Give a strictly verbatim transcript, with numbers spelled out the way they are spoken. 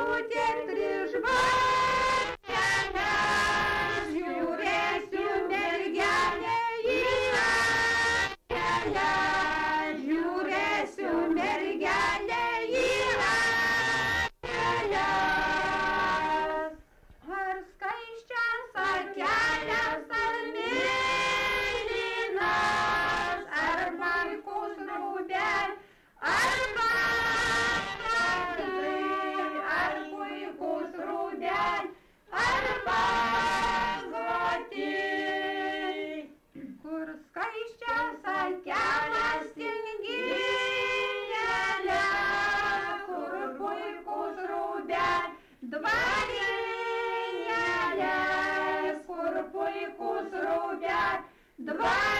tiek trižvakelę, žiūrėsiu mergelę į kelią, žiūrėsiu mergelę į kelią. Ar skaisčias akelės, ar mėlynas, ar markus rūbel, ar patai, ar puikus rūbel, ar pagoti. Kur skaisčias akelės tinginėlė, kur puikus rūbel, dvarinėlės, kur puikus rūbel, dvarinėlės.